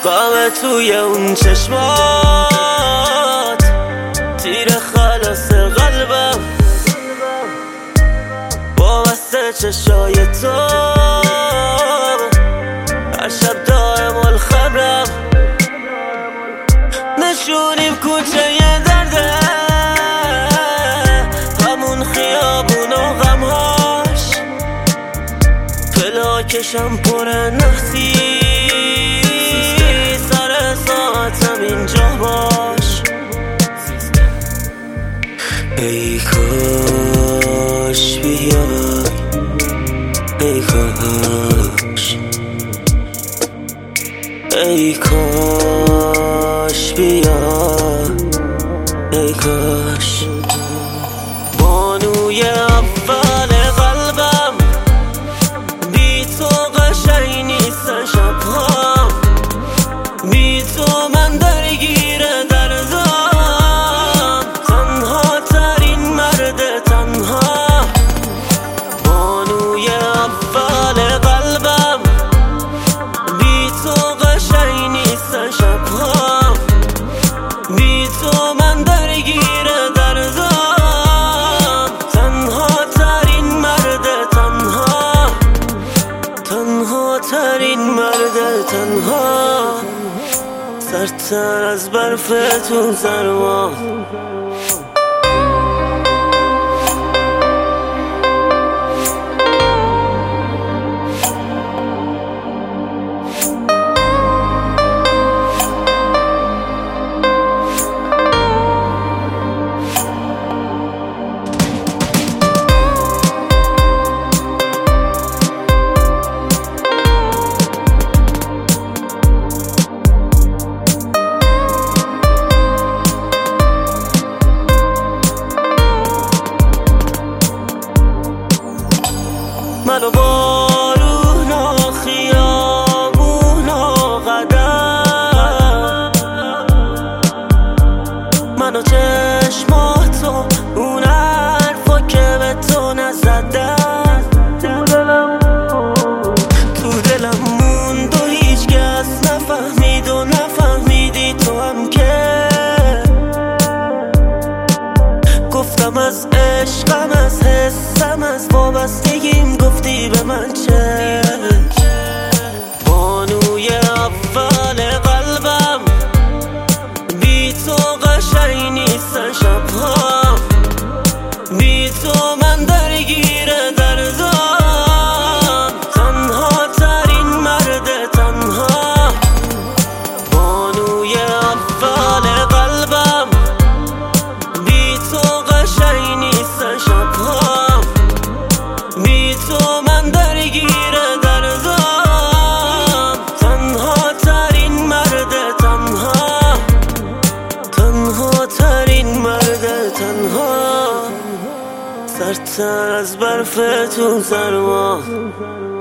غم توی اون چشمات، تیر خلاص قلبم وابسته چشای تو، هر شب دائم الخبرم، نشونیم کوچه یه درده، همون خیابون و غمهاش، پلاکشم پر نحسی، سر ساعتم اینجا باش. ای کاش بیای، ای کاش، ای کاش بیای، ای کاش. بانوی اول قلبم، بی تو قشنگ نیستن شبهام، بی تو من درگیر دردم، تنها ترین مرد تنها. بانوی اول قلبم، بی تو قشنگ نیستن شبهام، بی تو من درگیر دردم، تنها ترین مرد تنها، تنها ترین مرد تنها. سرتر از برف تو سرما، منو بارون و خیابون و قدم، منو چشماتو اون حرفا که به تو نزدم، تو دلم موند و هیچ کس نفهمید و نفهمیدی تو هم که گفتم از عشقم، از حسم، از وابستگیم، گفتی به من چه. بانوی اول قلبم، بی تو قشنگ نیستن شبهام، بی تو من درگیر دردم، تنها ترین مرد تنها. بانوی اول قلبم، بی تو قشنگ نیستن شبهام، بی تو من درگیر دردم، تنها ترین مرد تنها، تنها ترین مرد تنها. سرتر از برف تو سرما.